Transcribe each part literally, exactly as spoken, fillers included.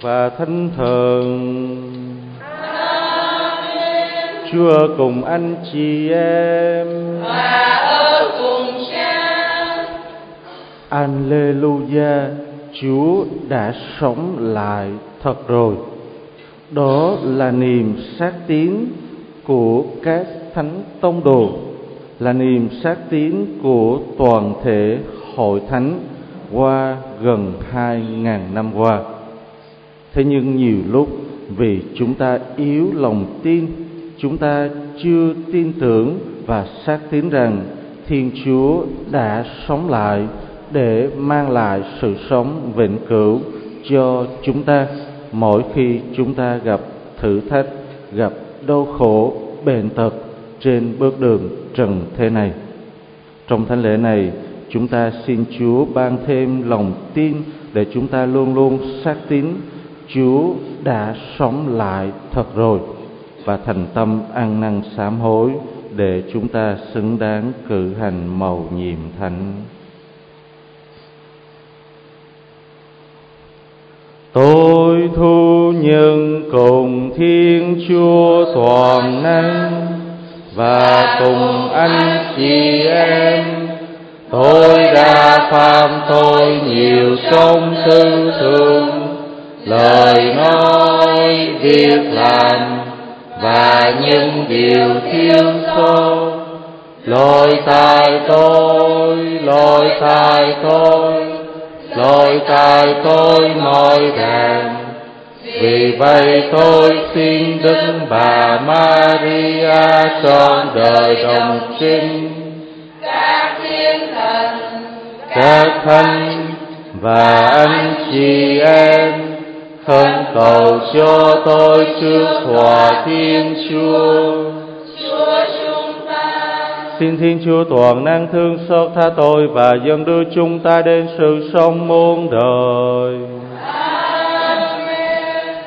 và Thánh Thần. Chúa ở cùng anh chị em và ở cùng Cha. Alleluia, Chúa đã sống lại thật rồi. Đó là niềm xác tín của các thánh tông đồ, là niềm xác tín của toàn thể hội thánh qua gần hai ngàn năm qua. Thế nhưng nhiều lúc vì chúng ta yếu lòng tin, chúng ta chưa tin tưởng và xác tín rằng Thiên Chúa đã sống lại để mang lại sự sống vĩnh cửu cho chúng ta mỗi khi chúng ta gặp thử thách, gặp đau khổ, bệnh tật trên bước đường trần thế này. Trong thánh lễ này, chúng ta xin Chúa ban thêm lòng tin để chúng ta luôn luôn xác tín Chúa đã sống lại thật rồi, và thành tâm ăn năn sám hối để chúng ta xứng đáng cử hành mầu nhiệm thánh. Tôi thu nhận cùng Thiên Chúa toàn năng và cùng anh chị em, tôi đã phạm tội nhiều trong tư tưởng, lời nói, việc làm và những điều thiếu sót. Lỗi tại tôi, lỗi tại tôi, lỗi tại tôi mọi đàn. Vì vậy tôi xin Đức Bà Maria trọn đời đồng trinh, các thiên thần, các thánh và anh chị em khẩn cầu cho tôi trước tòa Thiên Chúa. Chúa chúng ta. Xin Thiên Chúa toàn năng thương xót tha tội và dẫn đưa chúng ta đến sự sống muôn đời. Amen.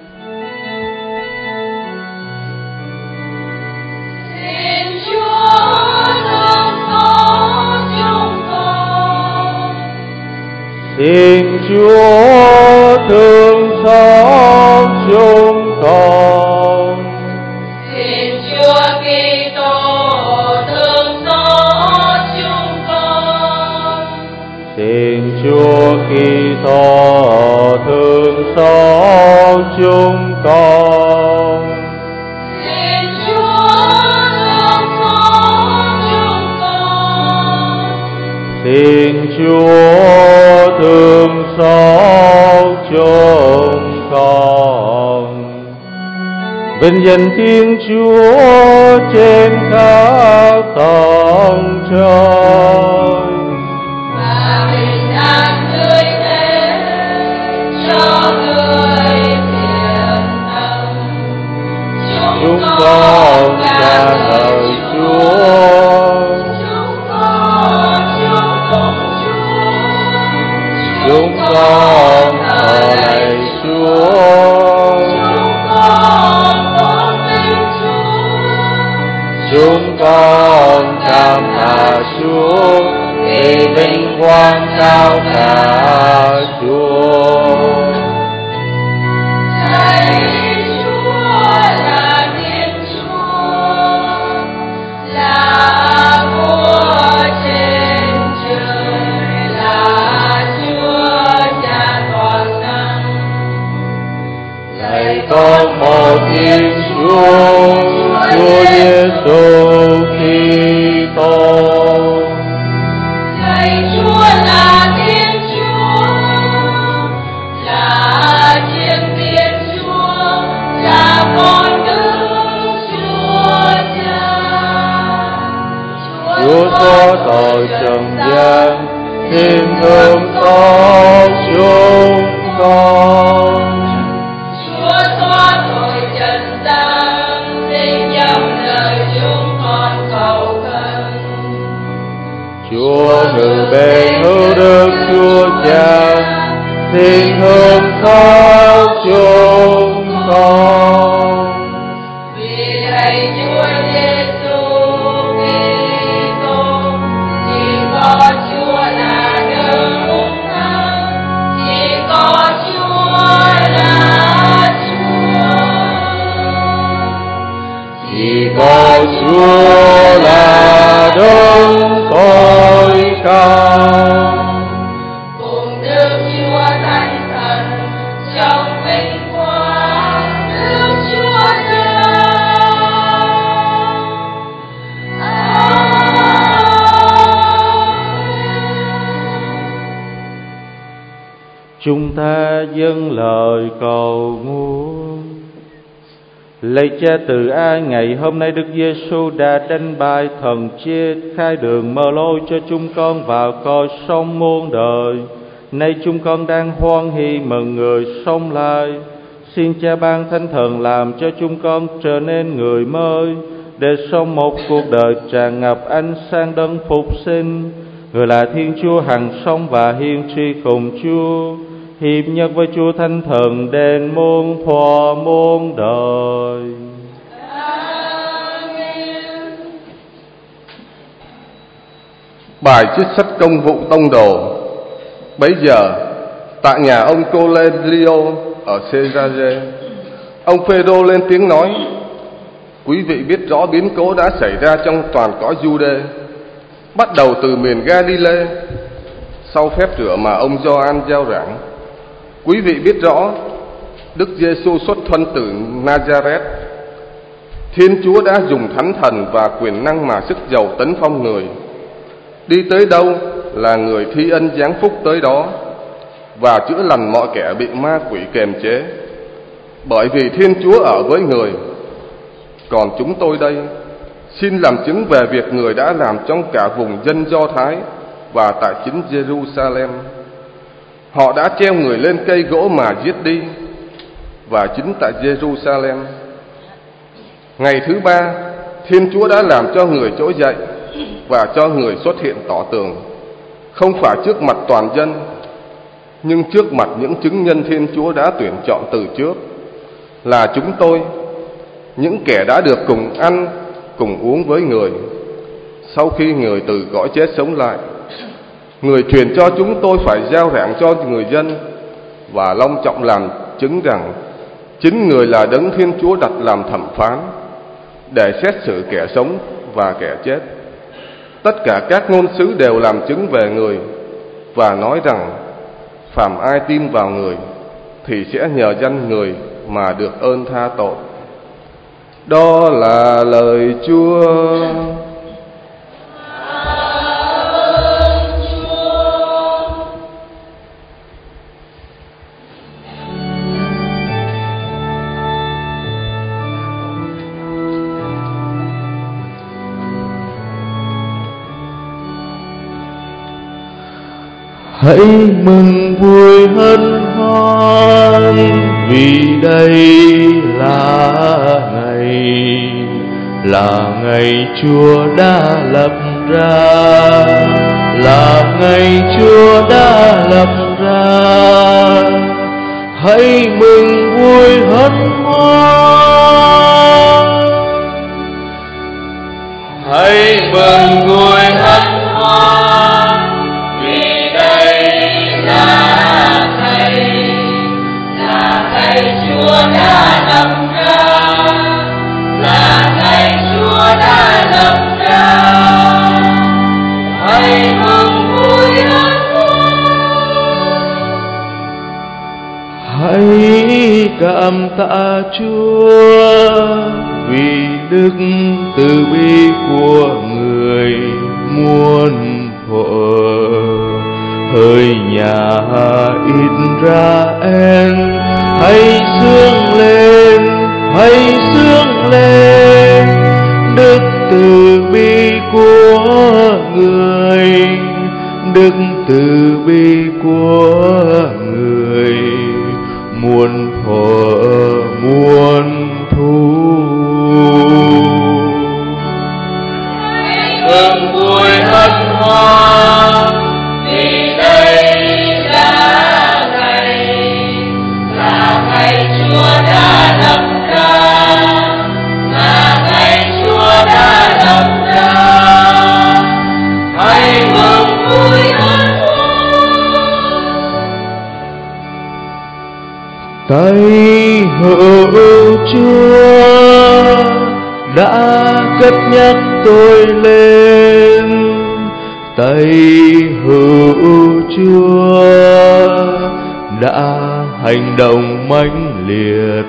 Xin Chúa thương xót chúng con. Xin Chúa thương xót chúng con. Xin Chúa Kitô thương xót chúng con. Xin Chúa Kitô thương xót chúng con. Xin Chúa thương xót chúng con. Xin Chúa thương xót chúng con. Vinh danh Thiên Chúa trên các tầng trời, Và bình an tươi thế cho người thiện tâm. chúng con ca ngợi Chúa. Chúng con chúc tụng Chúa. Chúng con thờ lạy Chúa. Chúng con tôn vinh Chúa. Chúng con cảm tạ Chúa vì vinh quang cao cả Chúa. Lạy Chúa là Thiên Chúa, là Vua trên trời, là Chúa Cha toàn năng. Lạy con một Thiên Chúa, Chúa Giêsu Kitô. Lạy Chúa là Thiên Chúa, là Chiên Thiên Chúa, là con Đức Chúa Cha. Chúa xóa tội trần gian, xin thương xót chúng con. Chúa xóa tội trần gian, xin nhắm lời chúng con cầu khẩn. Chúa ngự bên hữu đức Chúa Cha, xin thương xót chúng con. Vì lạy Chúa Giêsu Kitô, chỉ có Chúa là đấng hùng thắng, chỉ có Chúa là Chúng ta dâng lời cầu nguồn. Lạy Cha từ ai, ngày hôm nay Đức Giêsu đã đánh bại thần chết, khai đường mở lối cho chúng con vào cõi sống muôn đời. Nay chúng con đang hoan hỷ mừng người sống lại. Xin Cha ban Thánh Thần làm cho chúng con trở nên người mới, để sống một cuộc đời tràn ngập ánh sáng đấng phục sinh. Người là Thiên Chúa hằng sống và hiên tri cùng Chúa, hiệp nhất với Chúa Thánh Thần đến muôn thuở muôn đời. Amen. Bài trích sách Công vụ Tông Đồ. Bấy giờ tại nhà ông Cornelio ở Caesarea, ông Phêrô lên tiếng nói: Quý vị biết rõ biến cố đã xảy ra trong toàn cõi Giu-đê, bắt đầu từ miền Ga-li-lê, sau phép rửa mà ông Gioan rao giảng. Quý vị biết rõ Đức Giêsu xuất thân từ Nazareth. Thiên Chúa đã dùng thánh thần và quyền năng mà sức giàu tấn phong người. Đi tới đâu là người thi ân giáng phúc tới đó, và chữa lành mọi kẻ bị ma quỷ kềm chế, bởi vì Thiên Chúa ở với người. Còn chúng tôi đây xin làm chứng về việc người đã làm trong cả vùng dân Do Thái và tại chính Jerusalem. Họ đã treo người lên cây gỗ mà giết đi, và chính tại Jerusalem. Ngày thứ ba, Thiên Chúa đã làm cho người trỗi dậy và cho người xuất hiện tỏ tường, không phải trước mặt toàn dân, nhưng trước mặt những chứng nhân Thiên Chúa đã tuyển chọn từ trước, là chúng tôi, những kẻ đã được cùng ăn, cùng uống với người. Sau khi người từ cõi chết sống lại, người truyền cho chúng tôi phải rao giảng cho người dân và long trọng làm chứng rằng chính người là đấng Thiên Chúa đặt làm thẩm phán, để xét xử kẻ sống và kẻ chết. Tất cả các ngôn sứ đều làm chứng về người và nói rằng phàm ai tin vào người thì sẽ nhờ danh người mà được ơn tha tội. Đó là lời Chúa. Hãy mừng vui hân hoan, vì đây là ngày là ngày Chúa đã lập ra, là ngày Chúa đã lập ra. Hãy mừng vui hân hoan, hãy mừng vui hân hoan, Vì đây là ngày, là ngày Chúa đã lập ra, là ngày Chúa đã lập ra. Hãy mừng vui hân hoan. hãy cảm tạ Chúa vì đức từ bi của người muôn thuở. Hỡi nhà Israel, hãy xướng lên, hãy xướng lên đức từ bi của người, đức từ bi của người muôn thuở muôn thu. Mừng vui hân hoan, vì đây là ngày, là ngày Chúa đã lập ra, là ngày Chúa đã lập ra. Hãy mừng vui hân hoan. Tay hữu Chúa đã cất nhắc tôi lên, tay hữu Chúa đã hành động mãnh liệt.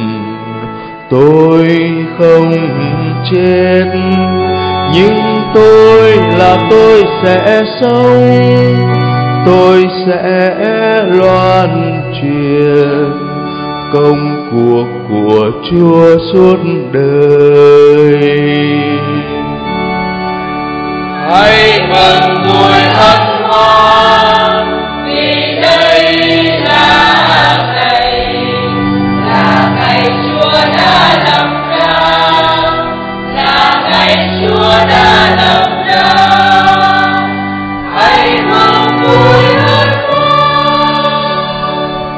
Tôi không chết, nhưng tôi là tôi sẽ sống, tôi sẽ loan truyền công cuộc của Chúa suốt đời. Hãy mừng vui hân hoan vì đây là ngày, là ngày Chúa đã lập ra, là ngày Chúa đã lập ra. Hãy mừng vui hân hoan.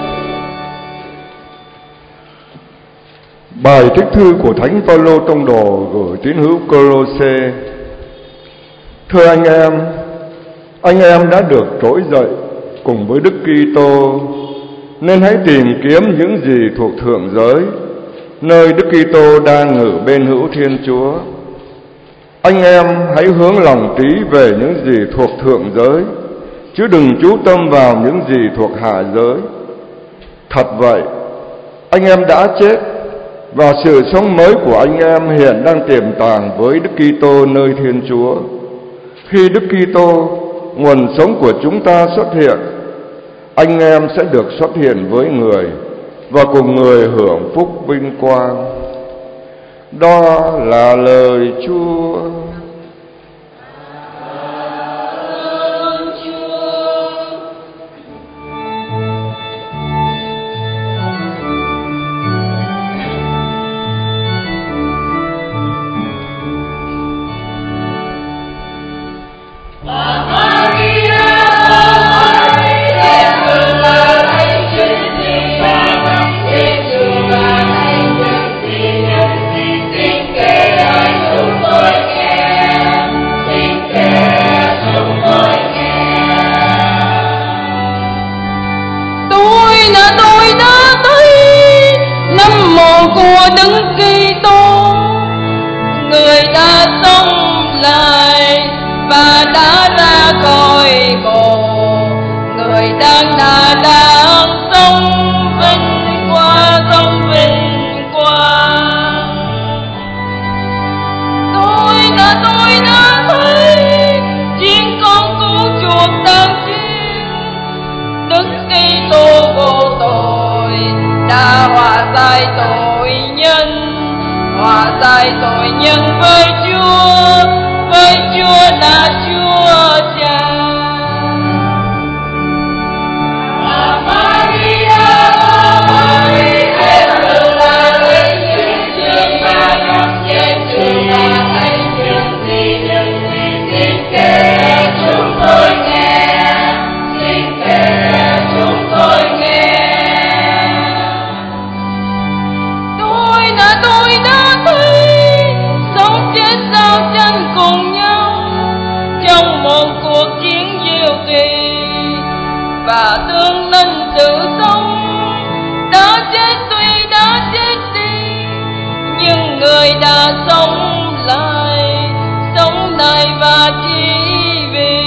Bài trích thư của Thánh Phaolô tông đồ gửi tín hữu Cô-lô-sê. Thưa anh em, anh em đã được trỗi dậy cùng với Đức Kitô, nên hãy tìm kiếm những gì thuộc thượng giới, nơi Đức Kitô đang ngự bên hữu Thiên Chúa. Anh em hãy hướng lòng trí về những gì thuộc thượng giới, chứ đừng chú tâm vào những gì thuộc hạ giới. Thật vậy, anh em đã chết, và sự sống mới của anh em hiện đang tiềm tàng với Đức Kitô nơi Thiên Chúa. Khi Đức Kitô, nguồn sống của chúng ta xuất hiện, anh em sẽ được xuất hiện với người và cùng người hưởng phúc vinh quang. Đó là lời Chúa. Của Đức Kitô, người đã sống lại và đã ra khỏi mộ, người đang đã đang sống vinh qua sống vinh quang. Tôi đã tôi đã thấy chiên con cứu chuộc đang chiên, Đức Kitô vô tội đã hòa giải tội nhân, hòa giải tội nhân với Chúa, với Chúa là Chúa Cha. Bà Maria ơi, em là lấy chuyện chuyện mà ngắm trên trường là thấy chuyện gì những gì xin kể chúng tôi nghe, xin kể chúng tôi nghe. Tôi đã thấy sống chết giao tranh cùng nhau trong một cuộc chiến diệu kỳ, và tương linh sự sống đã chết tuy đã chết đi, nhưng người đã sống lại, sống lại và chỉ vì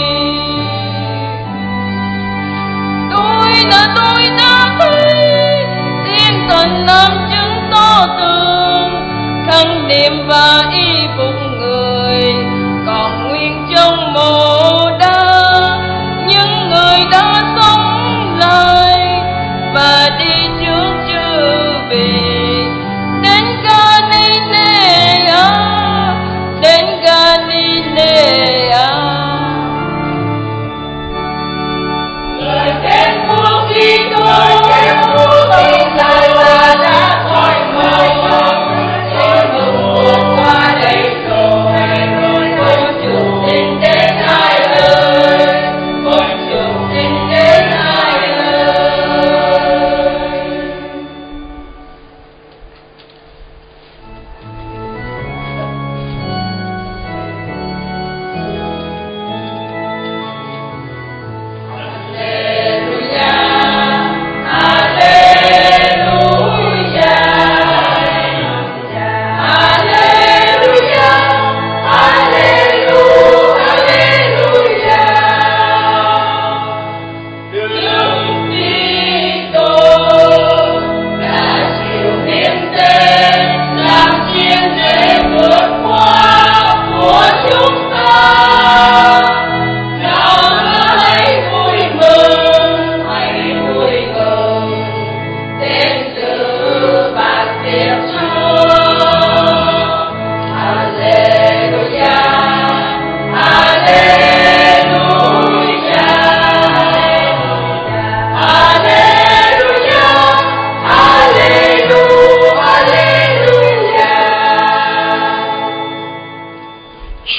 tôi đã tôi đã thấy thiên thần làm chứng tỏ tường khăn niệm và y phục người còn nguyên trong mộ đá, những người đã sống lại và đi trước chư vị đến Galilea, đến Galilea.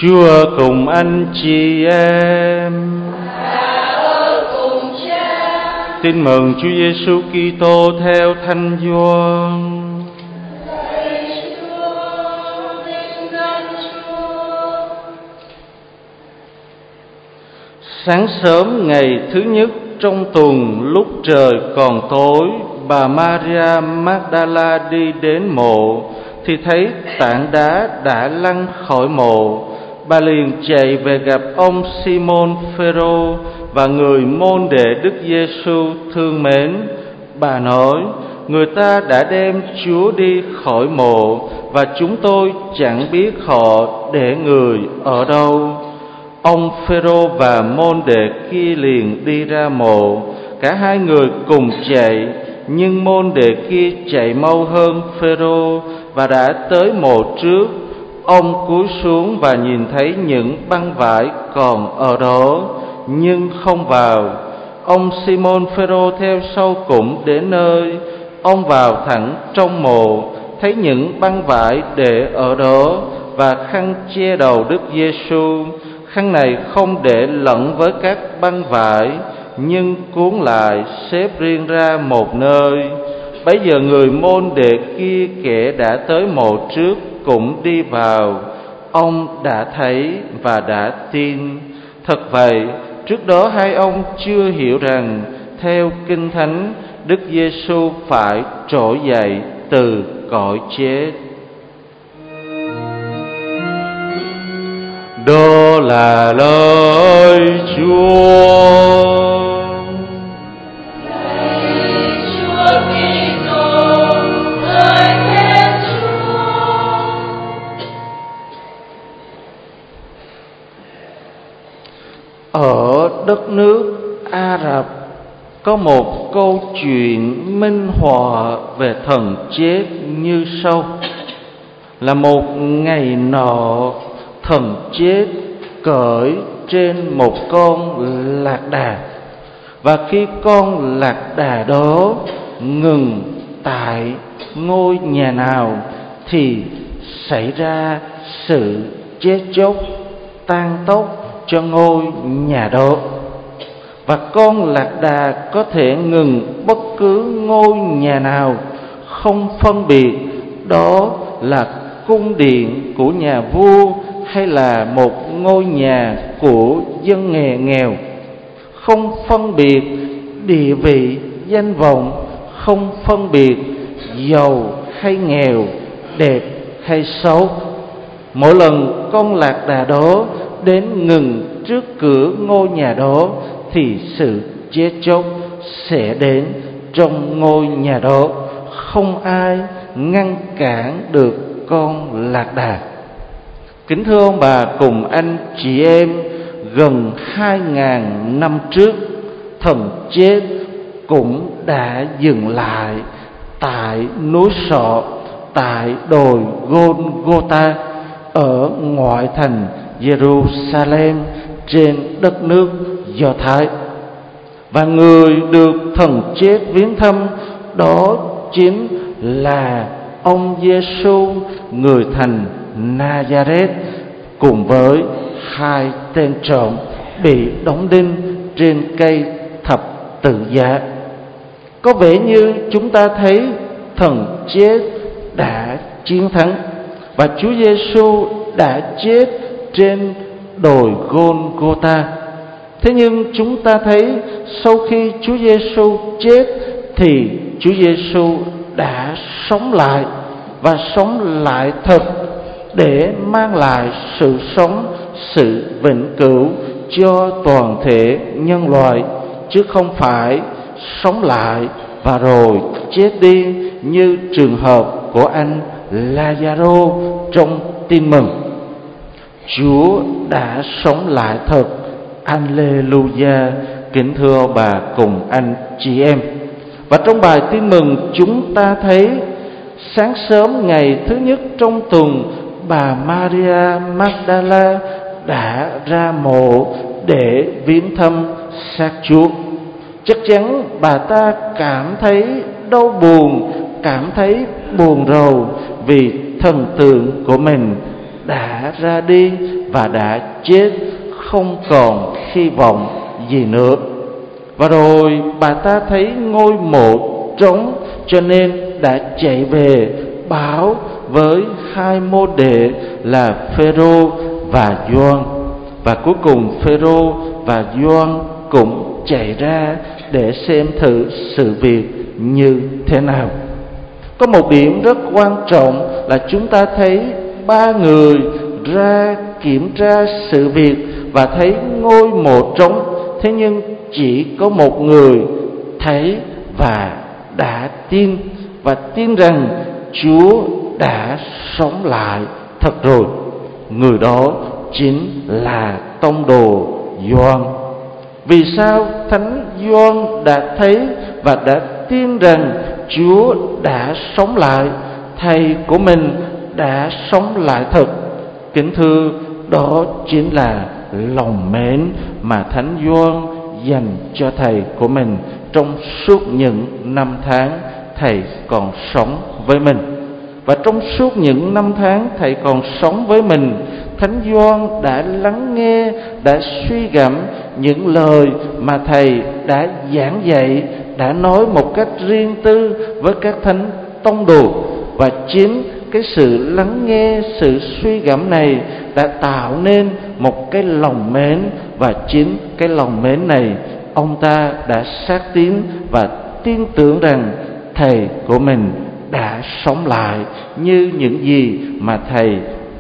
Chúa cùng anh chị em. Tin mừng Chúa Giêsu Kitô theo Thánh Gioan. Sáng sớm ngày thứ nhất trong tuần, lúc trời còn tối, bà Maria Magdala đi đến mộ thì thấy tảng đá đã lăn khỏi mộ. Bà liền chạy về gặp ông Simon Phêrô và người môn đệ Đức Giêsu thương mến. Bà nói: người ta đã đem Chúa đi khỏi mộ và chúng tôi chẳng biết họ để người ở đâu. Ông Phêrô và môn đệ kia liền đi ra mộ, cả hai người cùng chạy, nhưng môn đệ kia chạy mau hơn Phêrô và đã tới mộ trước. Ông cúi xuống và nhìn thấy những băng vải còn ở đó, nhưng không vào. Ông Simon Phêrô theo sau cũng đến nơi. Ông vào thẳng trong mộ, thấy những băng vải để ở đó và khăn che đầu Đức Giêsu. Khăn này không để lẫn với các băng vải, nhưng cuốn lại xếp riêng ra một nơi. Bấy giờ người môn đệ kia, kẻ đã tới mộ trước, cũng đi vào. Ông đã thấy và đã tin. Thật vậy, trước đó hai ông chưa hiểu rằng theo Kinh Thánh, Đức Giêsu phải trỗi dậy từ cõi chết. Đó là lời Chúa. Ở đất nước Ả Rập có một câu chuyện minh họa về thần chết như sau. Là một ngày nọ, thần chết cởi trên một con lạc đà, và khi con lạc đà đó ngừng tại ngôi nhà nào thì xảy ra sự chết chóc tang tóc cho ngôi nhà đó. Và con lạc đà có thể ngừng bất cứ ngôi nhà nào, không phân biệt đó là cung điện của nhà vua hay là một ngôi nhà của dân nghèo nghèo, không phân biệt địa vị danh vọng, không phân biệt giàu hay nghèo, đẹp hay xấu. Mỗi lần con lạc đà đó đến ngừng trước cửa ngôi nhà đó thì sự chết chóc sẽ đến trong ngôi nhà đó, không ai ngăn cản được con lạc đà. Kính thưa ông bà cùng anh chị em, gần hai ngàn năm trước, thần chết cũng đã dừng lại tại núi Sọ, tại đồi Golgotha ở ngoại thành Jerusalem trên đất nước Do Thái. Và người được thần chết viếng thăm đó chính là ông Giêsu, người thành Nazareth, cùng với hai tên trộm bị đóng đinh trên cây thập tự giá. Có vẻ như chúng ta thấy thần chết đã chiến thắng và Chúa Giêsu đã chết trên đồi Golgotha. Thế nhưng chúng ta thấy sau khi Chúa Giêsu chết thì Chúa Giêsu đã sống lại, và sống lại thật để mang lại sự sống, sự vĩnh cửu cho toàn thể nhân loại, chứ không phải sống lại và rồi chết đi như trường hợp của anh Lazaro trong Tin Mừng. Chúa đã sống lại thật. Alleluia. Kính thưa bà cùng anh chị em, và trong bài Tin Mừng chúng ta thấy sáng sớm ngày thứ nhất trong tuần, bà Maria Magdala đã ra mộ để viếng thăm xác Chúa. Chắc chắn bà ta cảm thấy đau buồn, cảm thấy buồn rầu vì thần tượng của mình đã ra đi và đã chết, không còn hy vọng gì nữa. Và rồi bà ta thấy ngôi mộ trống, cho nên đã chạy về báo với hai môn đệ là Phêrô và Gioan. Và cuối cùng Phêrô và Gioan cũng chạy ra để xem thử sự việc như thế nào. Có một điểm rất quan trọng là chúng ta thấy ba người ra kiểm tra sự việc và thấy ngôi mộ trống. Thế nhưng chỉ có một người thấy và đã tin, và tin rằng Chúa đã sống lại thật rồi. Người đó chính là tông đồ Gioan. Vì sao Thánh Gioan đã thấy và đã tin rằng Chúa đã sống lại, Thầy của mình đã sống lại thật? Kính thưa, đó chính là lòng mến mà Thánh Gioan dành cho Thầy của mình trong suốt những năm tháng Thầy còn sống với mình. Và trong suốt những năm tháng Thầy còn sống với mình, Thánh Gioan đã lắng nghe, đã suy gẫm những lời mà Thầy đã giảng dạy, đã nói một cách riêng tư với các thánh tông đồ. Và chính cái sự lắng nghe, sự suy gẫm này đã tạo nên một cái lòng mến, và chính cái lòng mến này ông ta đã xác tín và tin tưởng rằng Thầy của mình đã sống lại như những gì mà Thầy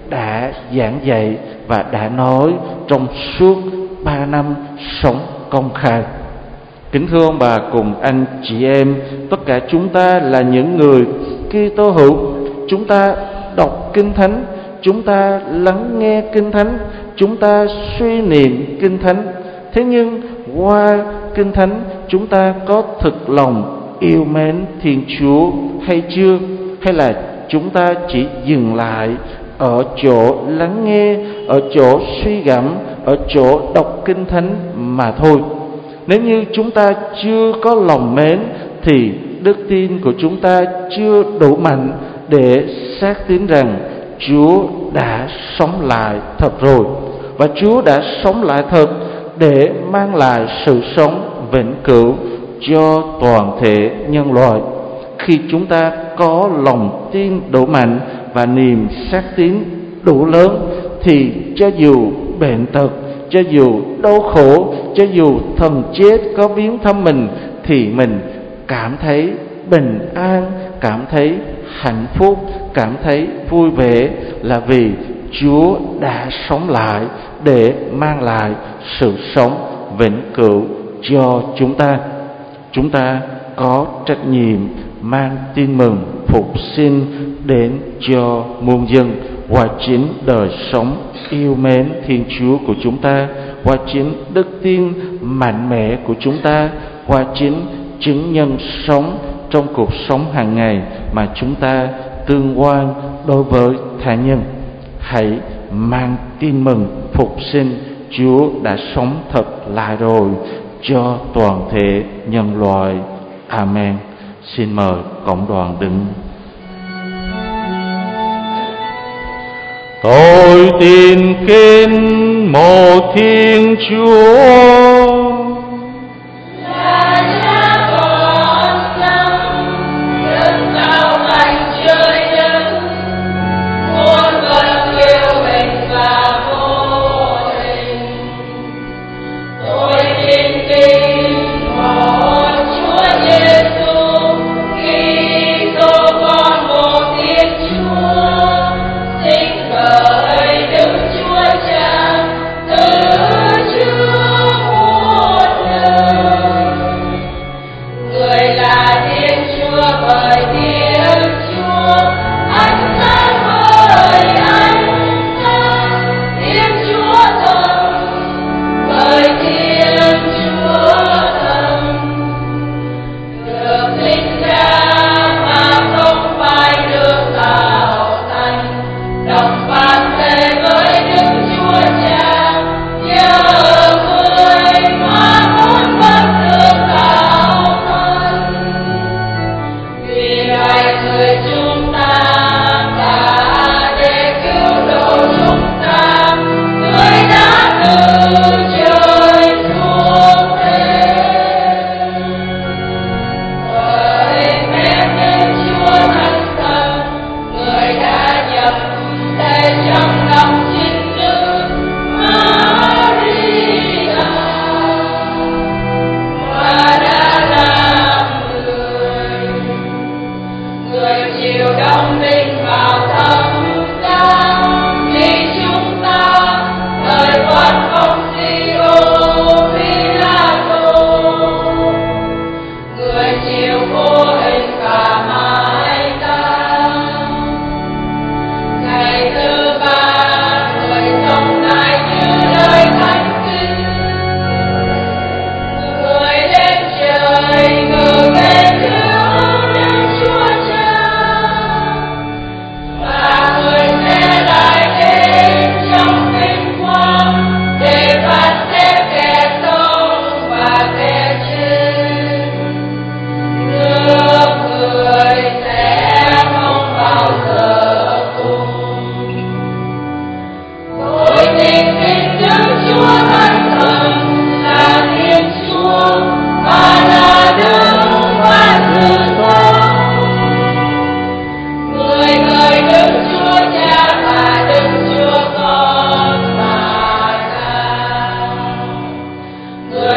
đã giảng dạy và đã nói trong suốt ba năm sống công khai. Kính thưa ông bà cùng anh chị em, tất cả chúng ta là những người Kitô hữu. Chúng ta đọc Kinh Thánh, chúng ta lắng nghe Kinh Thánh, chúng ta suy niệm Kinh Thánh. Thế nhưng qua Kinh Thánh chúng ta có thực lòng yêu mến Thiên Chúa hay chưa? Hay là chúng ta chỉ dừng lại ở chỗ lắng nghe, ở chỗ suy gẫm, ở chỗ đọc Kinh Thánh mà thôi? Nếu như chúng ta chưa có lòng mến thì đức tin của chúng ta chưa đủ mạnh để xác tín rằng Chúa đã sống lại thật rồi. Và Chúa đã sống lại thật để mang lại sự sống vĩnh cửu cho toàn thể nhân loại. Khi chúng ta có lòng tin đủ mạnh và niềm xác tín đủ lớn, thì cho dù bệnh tật, cho dù đau khổ, cho dù thần chết có viếng thăm mình, thì mình cảm thấy bình an, cảm thấy hạnh phúc, cảm thấy vui vẻ, là vì Chúa đã sống lại để mang lại sự sống vĩnh cửu cho chúng ta. Chúng ta có trách nhiệm mang tin mừng phục sinh đến cho muôn dân qua chính đời sống yêu mến Thiên Chúa của chúng ta, qua chính đức tin mạnh mẽ của chúng ta, qua chính chứng nhân sống trong cuộc sống hàng ngày mà chúng ta tương quan đối với tha nhân. Hãy mang tin mừng phục sinh Chúa đã sống thật lại rồi cho toàn thể nhân loại. Amen. Xin mời cộng đoàn đứng. Tôi tin kính một Thiên Chúa, Chúa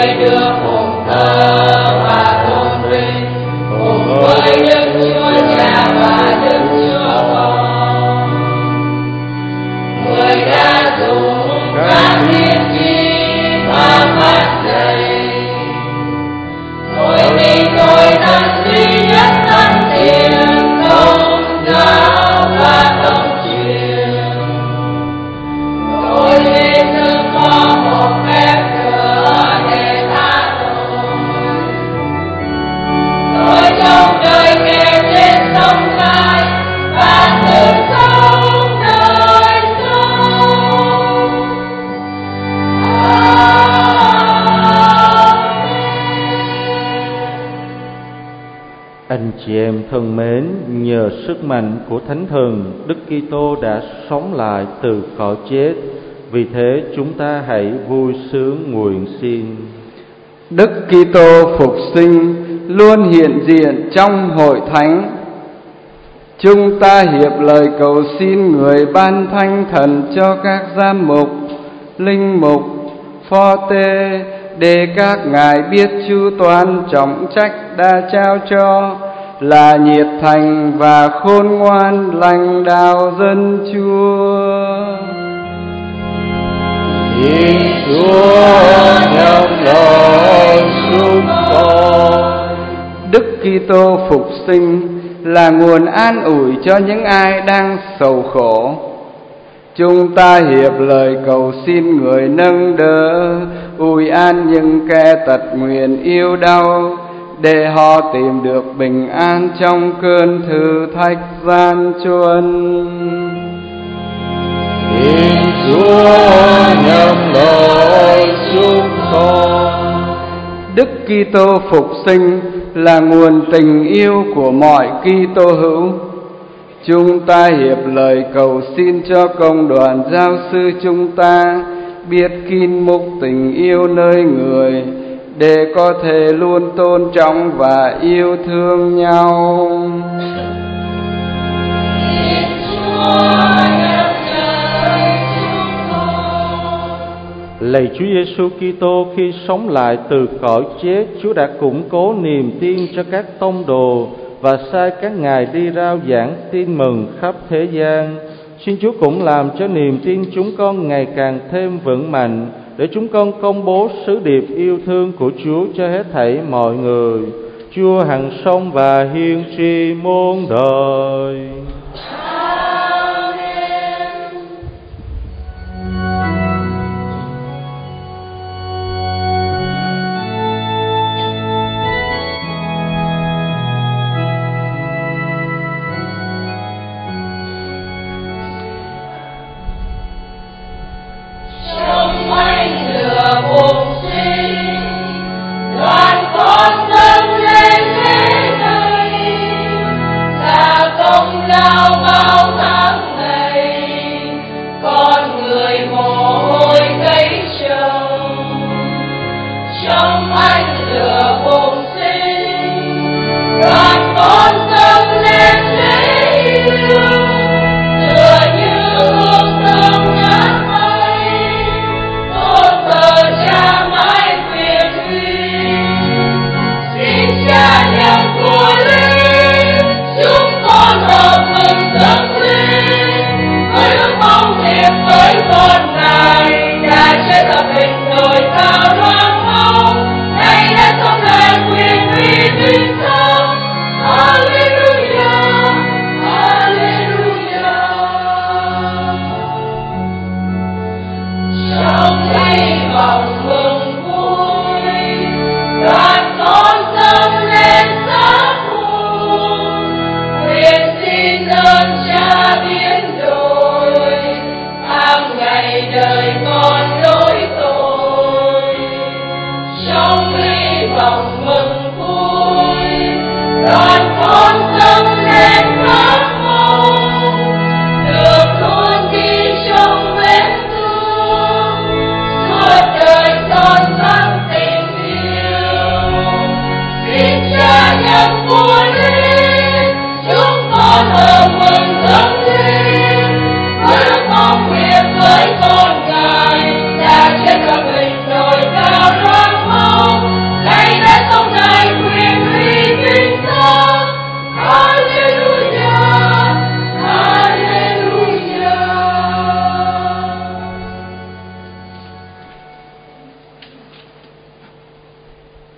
người được phụng thờ và tôn vinh cùng với Đức Chúa Cha và Đức Chúa Con. Người đã dùng các tiên tri và phát dạy tôi tin tôi đang duy nhất thân thiện công giáo và công truyền. Tôi xin đừng có một phép nữa để tha tội. Tôi trong đời kẻ chết sống lại và tự sống đời sống. Anh chị em thân mến, nhờ sức mạnh của Thánh Thần, Đức Kitô đã sống lại từ cõi chết. Vì thế chúng ta hãy vui sướng nguyện xin. Đức Kitô phục sinh luôn hiện diện trong hội thánh. Chúng ta hiệp lời cầu xin người ban Thánh Thần cho các giám mục, linh mục, phó tê, để các ngài biết chu toàn trọng trách đã trao cho, là nhiệt thành và khôn ngoan lãnh đạo dân Chúa. Thiên Chúa nhắm lời chúng con. Đức Kitô phục sinh là nguồn an ủi cho những ai đang sầu khổ. Chúng ta hiệp lời cầu xin người nâng đỡ, ủi an những kẻ tật nguyền yêu đau, để họ tìm được bình an trong cơn thử thách gian truân. Thiên Chúa nhắm lời chúng con. Đức Kitô phục sinh là nguồn tình yêu của mọi Kitô hữu. Chúng ta hiệp lời cầu xin cho công đoàn giáo sư chúng ta biết kin mục tình yêu nơi người, để có thể luôn tôn trọng và yêu thương nhau. Lạy Chúa Giêsu Kitô, khi sống lại từ cõi chết, Chúa đã củng cố niềm tin cho các tông đồ và sai các ngài đi rao giảng tin mừng khắp thế gian. Xin Chúa cũng làm cho niềm tin chúng con ngày càng thêm vững mạnh, để chúng con công bố sứ điệp yêu thương của Chúa cho hết thảy mọi người. Chúa hằng sống và hiên tri muôn đời. Hãy subscribe cho kênh Ghiền Mì Gõ để không bỏ lỡ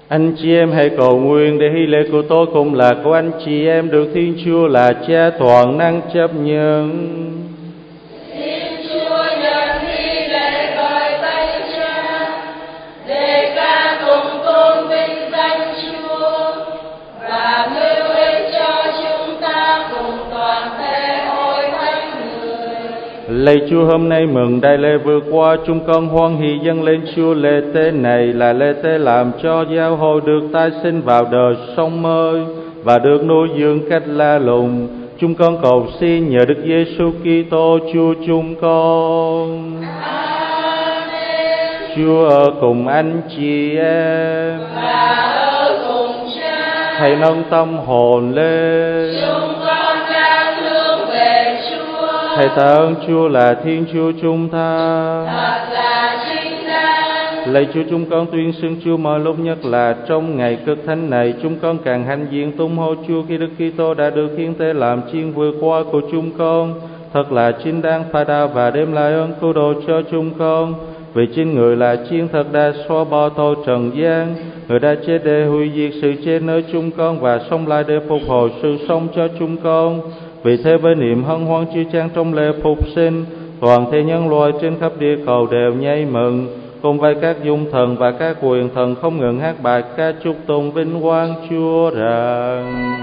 Anh chị em hãy cầu nguyện để hy lễ của tôi cũng là của anh chị em được Thiên Chúa là Cha toàn năng chấp nhận. Thiên Chúa nhận hy lễ gọi tay Cha, để ca tụng tôn vinh danh Chúa và mưu ích cho chúng ta cùng toàn thể hội thánh người. Lạy Chúa, hôm nay mừng đại lễ vừa qua, chúng con hoan hỷ dâng lên Chúa lễ tế này là lễ tế làm cho giáo hội được tái sinh vào đời sống mới và được nuôi dưỡng cách la lùng. Chúng con cầu xin nhờ Đức Giêsu Kitô Chúa chúng con. Amen. Chúa ở cùng anh chị em, Và ở cùng Cha. hãy nâng tâm hồn lên. Chúng con đang hướng về Chúa. Hãy tạ ơn Chúa là Thiên Chúa chúng ta. Thật là chính đáng. Lạy Chúa, chúng con tuyên xưng Chúa mọi lúc, nhất là trong ngày cực thánh này, chúng con càng hãnh diện tung hô Chúa khi Đức Kitô đã được hiến tế làm chiên vừa qua của chúng con. Thật là chính đáng phải đau và đem lại ơn cứu độ cho chúng con. Vì chính Người là chiên thật đã xóa bỏ tội trần gian, Người đã chết để hủy diệt sự chết nơi chúng con và sống lại để phục hồi sự sống cho chúng con. Vì thế với niềm hân hoan chứa chan trong lễ phục sinh, toàn thể nhân loại trên khắp địa cầu đều nhảy mừng, cùng với các dung thần và các quyền thần không ngừng hát bài ca chúc tụng vinh quang Chúa rằng: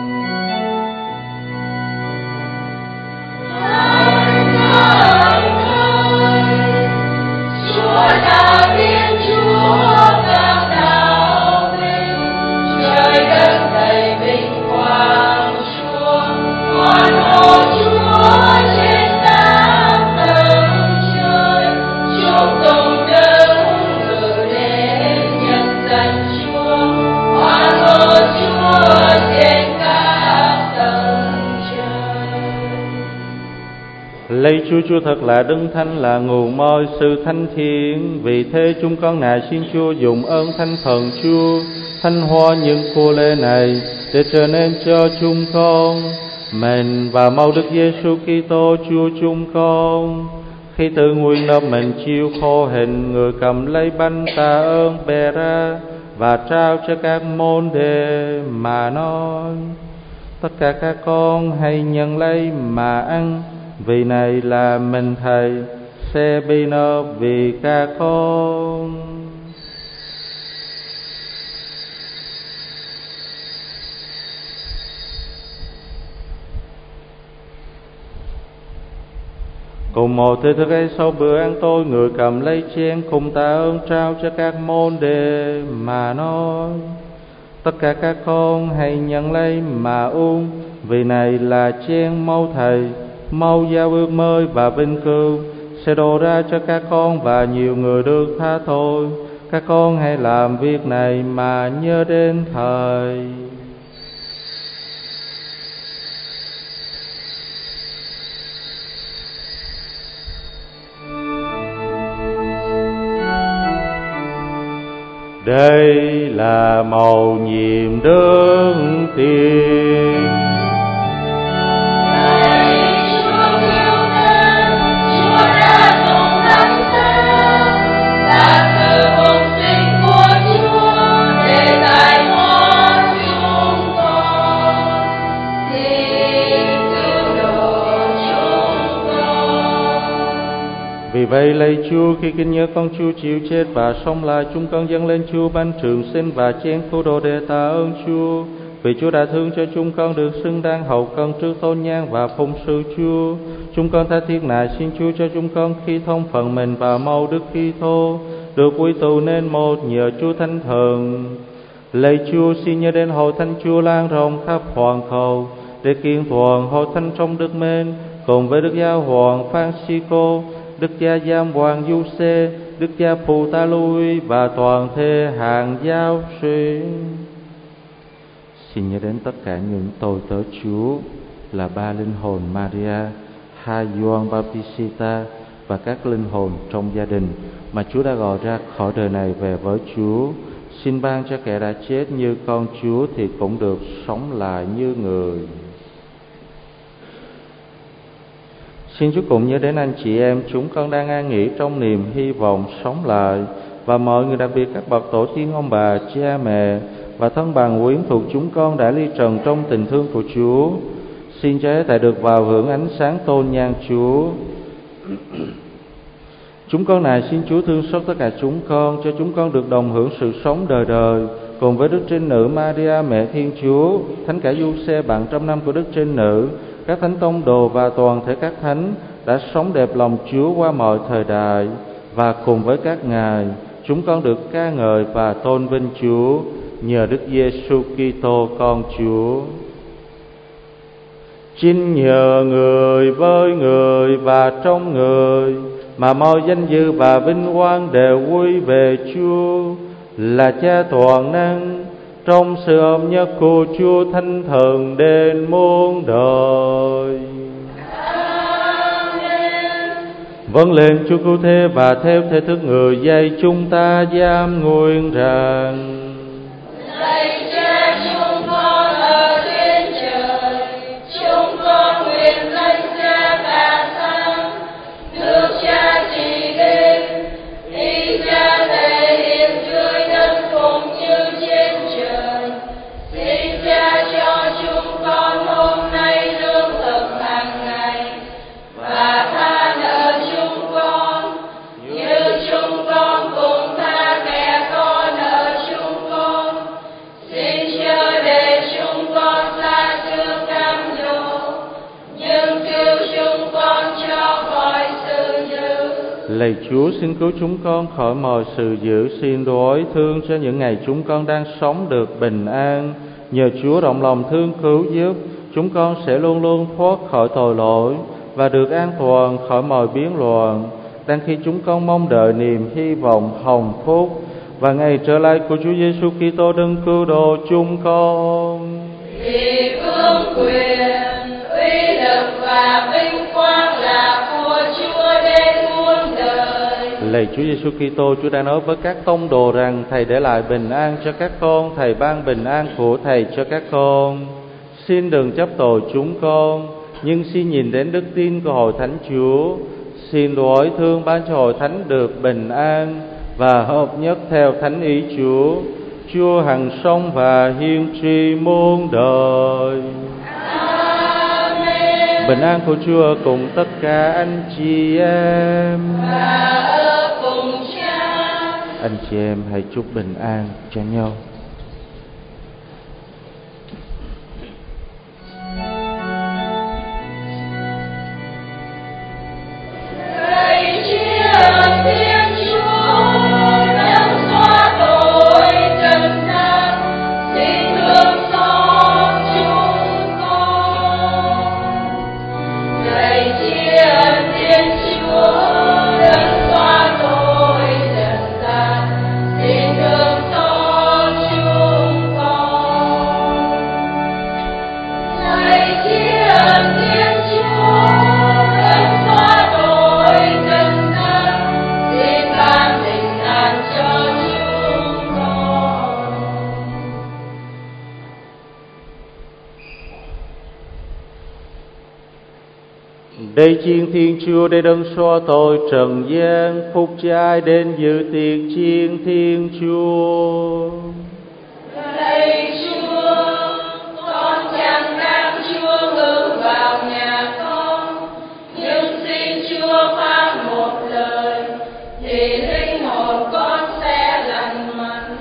Chúa là Thiên Chúa vang đạo vinh, trời đất đầy vinh quang Chúa, con hô Chúa trên các tầng trời, chúc tụng đứng ngự đến nhân danh Chúa, con hô Chúa trên các tầng trời. Lạy Chúa, Chúa thật là Đấng Thánh, là nguồn mọi sự thánh thiện. Vì thế chúng con nài xin Chúa dùng ơn thánh thần Chúa thanh hóa những của lễ này để trở nên cho chúng con mình và mau Đức Giêsu Kitô Chúa chúng con. Khi tự nguyện nộp mình chịu khổ hình, Người cầm lấy bánh tạ ơn bè ra và trao cho các môn đệ mà nói: tất cả các con hãy nhận lấy mà ăn, vì này là mình Thầy sẽ bị nộp vì các con. Cùng một thế thức ấy, sau bữa ăn tối, Người cầm lấy chén cùng tạ ơn trao cho các môn đệ mà nói: tất cả các con hãy nhận lấy mà uống, vì này là chén máu Thầy, máu giao ước mới và vinh cửu, sẽ đổ ra cho các con và nhiều người được tha tội. Các con hãy làm việc này mà nhớ đến Thầy. Đây là mầu nhiệm đương tiên. Vì vậy lạy Chúa, khi kinh nhớ con Chúa chịu chết và sống lại, chúng con dâng lên Chúa bánh trường sinh và chén cứu độ để tạ ơn Chúa. Vì Chúa đã thương cho chúng con được xứng đáng hậu cần trước tôn nhang và phụng sự Chúa. Chúng con tha thiết nài xin Chúa cho chúng con khi thông phần mình và mau Đức Kitô được quy tụ nên một nhờ Chúa Thánh Thần. Lạy Chúa, xin nhớ đến hội thánh Chúa lan rộng khắp hoàn cầu để kiện toàn hội thánh trong Đức Mến, cùng với Đức Giáo Hoàng Francisco, Đức Cha Giám Hoàng Giuse, Đức Cha Phù Ta Lui và toàn thể hàng giáo sĩ. Xin nhớ đến tất cả những tôi tớ Chúa là ba linh hồn Maria, hai Gioan Baptista và các linh hồn trong gia đình mà Chúa đã gọi ra khỏi đời này về với Chúa. Xin ban cho kẻ đã chết như con Chúa thì cũng được sống lại như người. Xin Chúa cũng nhớ đến anh chị em chúng con đang an nghỉ trong niềm hy vọng sống lại. và mọi người, đặc biệt các bậc tổ tiên, ông bà, cha mẹ và thân bằng quyến thuộc chúng con đã ly trần trong tình thương của Chúa. Xin cho hết thảy được vào hưởng ánh sáng tôn nhan Chúa. Chúng con này xin Chúa thương xót tất cả chúng con, cho chúng con được đồng hưởng sự sống đời đời cùng với Đức Trinh Nữ Maria mẹ Thiên Chúa, Thánh cả Giuse bạn trăm năm của Đức Trinh Nữ, các thánh tông đồ và toàn thể các thánh đã sống đẹp lòng Chúa qua mọi thời đại, và cùng với các ngài chúng con được ca ngợi và tôn vinh Chúa nhờ Đức Giêsu Kitô con Chúa. Chính nhờ người, với người và trong người mà mọi danh dự và vinh quang đều quy về Chúa là Cha toàn năng, trong sự hợp nhất của Chúa Thánh Thần đến muôn đời. Amen. Vâng lên Chúa cứu thế, và theo thể thức người dạy chúng ta giam nguyện rằng: Lạy Cha chúng con ở trên trời, chúng con nguyện danh Cha Bà Sang, nước Cha trị đến, ý Cha thể hiện dưới đất cũng như trên trời. Xin Cha cho chúng con hôm nay lương thực hàng ngày, và tha nợ chúng con như chúng con cũng tha kẻ có nợ chúng con. Xin chớ để chúng con xa trước cám dỗ, nhưng cứu chúng con cho khỏi sự dữ. Lạy Chúa, xin cứu chúng con khỏi mọi sự dữ, xin đối thương cho những ngày chúng con đang sống được bình an. Nhờ Chúa rộng lòng thương cứu giúp, chúng con sẽ luôn luôn thoát khỏi tội lỗi và được an toàn khỏi mọi biến loạn, đang khi chúng con mong đợi niềm hy vọng hồng phúc và ngày trở lại của Chúa Giêsu Kitô đấng cứu độ chúng con. Vì vương quyền, uy lực và vinh quang là của Chúa đến muôn đời. Lạy Chúa Giêsu Kitô, Chúa đã nói với các tông đồ rằng Thầy để lại bình an cho các con, Thầy ban bình an của Thầy cho các con. Xin đừng chấp tội chúng con, nhưng xin nhìn đến đức tin của hội thánh Chúa. Xin đối thương ban cho hội thánh được bình an và hợp nhất theo thánh ý Chúa. Chúa hằng sống và hiên tri muôn đời. Amen. Bình an của Chúa cùng tất cả anh chị em. Và ở cùng Cha. Anh chị em hãy chúc bình an cho nhau. Lạy Cha Thiên Chúa, đấng xóa tội trần gian, xin thương xót chúng con. Lạy Cha Thiên Chúa, đấng xóa tội trần gian, xin thương xót chúng con. Lạy Cha Thiên Chúa, đấng xóa tội trần gian, xin ban bình an cho chúng con. Đây chiên Thiên Chúa để đấng xóa tội trần gian, phúc trai đến dự tiệc chiên Thiên Chúa. Lạy Chúa, con chẳng đáng Chúa ngự vào nhà con, nhưng xin Chúa phán một lời, thì linh hồn con sẽ lành mạnh.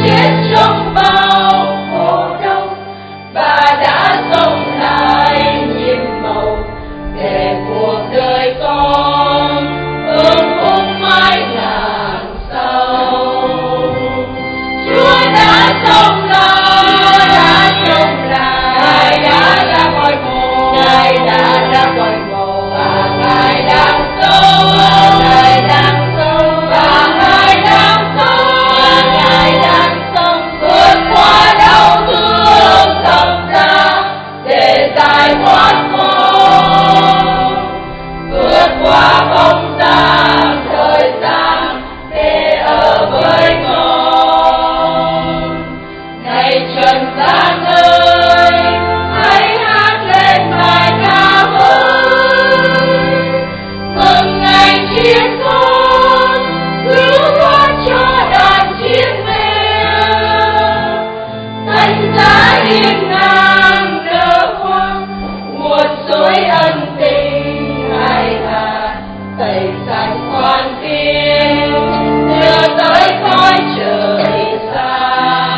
chết trong bao khổ đau, bà đã sống lại nhiệm màu để cuộc đời con hưởng phúc mãi ngàn sau. Chúa đã sống lại, đã sống lại, Ngài đã ra khỏi mộ, Ngài đã ra khỏi mộ, và Ngài đang sống, Ngài đang sống, và Ngài đang sống, Ngài đang sống, vượt qua đau thương thập giá để giải thoát con, vượt qua không gian thời gian để ở với con. Này trần gian ơi, hãy hát lên bài ca mới, mừng ngày chiến con cứu thoát cho đàn chiến mèo. Thánh giá hiên ngang nở hoa, nguồn suối ân tình hai hà, tẩy sạch khoan thiên đưa tới cõi trời xa.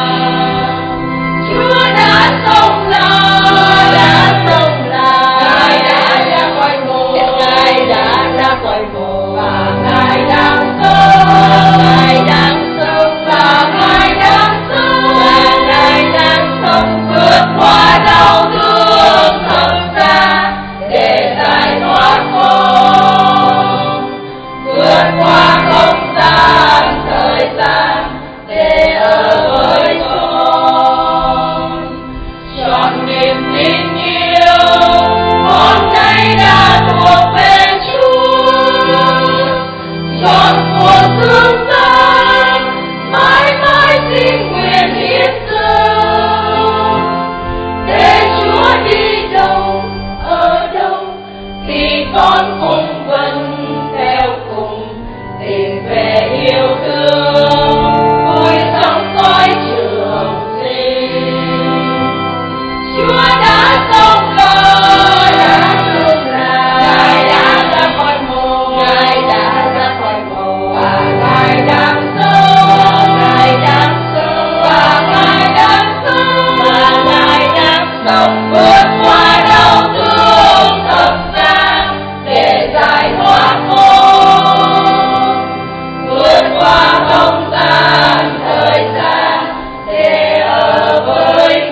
Chúa đã sống lại, đã sống lại, Ngài đã ra khỏi mộ, Ngài đã ra khỏi mộ, và Ngài đang sống, Ngài đang sống, và Ngài đang sống, và Ngài đang sống, vượt qua đau thương thập giá để giải thoát con, vượt qua không gian thời gian để ở với con. Trọn niềm tin yêu hôm nay đã thuộc về Chúa, trọn cuộc thương ta mãi mãi xin nguyện hiến dâng. Để Chúa đi đâu ở đâu thì con cũng vẫn theo cùng, tìm về yêu thương vui sống cõi trường sinh. Chúa đã sống lại, đã sống lại, Ngài đã ra khỏi mộ, Ngài đã ra khỏi mộ, và Ngài đang sống, Ngài đang sống, và Ngài đang sống, và Ngài đang sống, vượt qua đau thương thập giá để giải thoát con, vượt qua không gian thời gian để ở với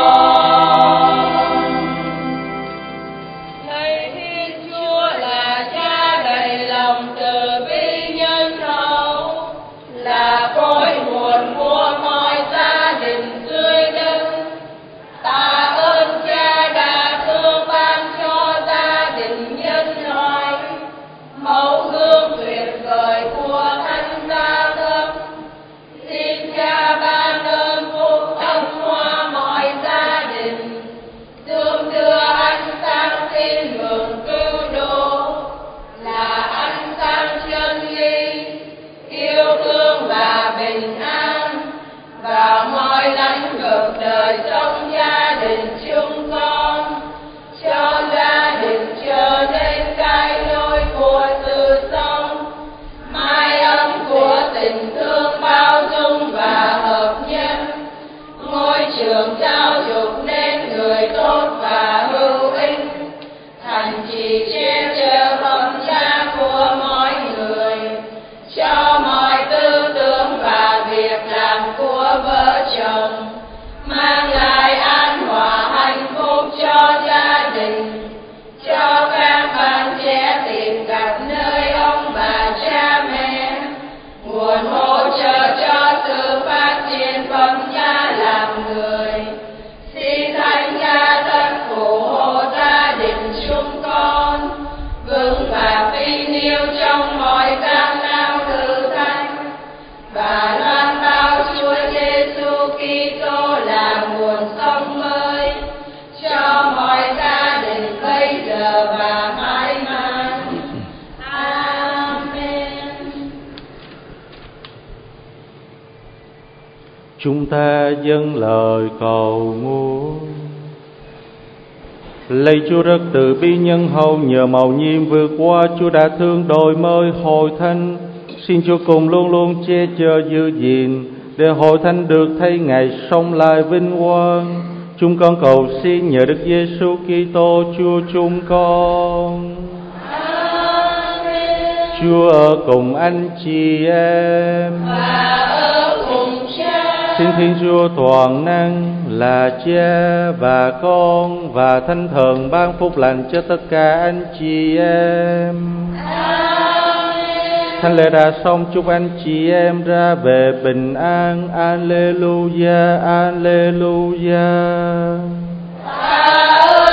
con. Lạy Thiên Chúa là Cha đầy lòng từ bi nhân hậu, là cội nguồn của mọi gia đình dưới đất. Tạ ơn Cha đã thương ban cho gia đình nhân loại mẫu gương tuyệt vời của Thánh Gia Thấp. Xin Cha ban ơn phúc ân qua mọi gia đình, thương đưa ánh sáng tin mừng cứu độ, là ánh sáng chân lý, yêu thương và bình an vào mọi lĩnh vực đời sống gia đình chúng con, cho gia đình trở nên cái nôi của sự sống, mái ấm của tình thương bao dung và hợp nhất, ngôi trường giáo dục nên người tốt và hữu ích, thành trì che chở phẩm giá của mọi người, cho mọi tư tưởng và việc làm của vợ chồng, mang lại an hòa hạnh phúc cho gia đình, cho các bạn trẻ tìm gặp nơi ông bà cha mẹ, nguồn hỗ trợ cho sự phát triển phẩm giá làm người. Xin Thánh Gia Thất phù hộ gia đình chúng con, vững vàng tin yêu trong mọi gian lao thử thách, và loan báo Chúa Giêsu Kitô là nguồn sống mới cho mọi gia đình bây giờ và mãi mãi. Amen. Chúng ta dâng lời cầu nguyện. Lạy Chúa rất từ bi nhân hậu, nhờ mầu nhiệm vừa qua Chúa đã thương đổi mới hội thánh. Xin Chúa cùng luôn luôn che chở giữ gìn để hội thánh được thấy Ngài sống lại vinh quang. Chúng con cầu xin nhờ Đức Giêsu Kitô Chúa chúng con. Amen. Chúa ở cùng anh chị em. Và ở cùng Cha. Xin Thiên Chúa toàn năng là Cha và Con và Thánh Thần ban phúc lành cho tất cả anh chị em. Amen. Thánh lễ đã xong, chúc anh chị em ra về bình an. Alleluia, Alleluia. Và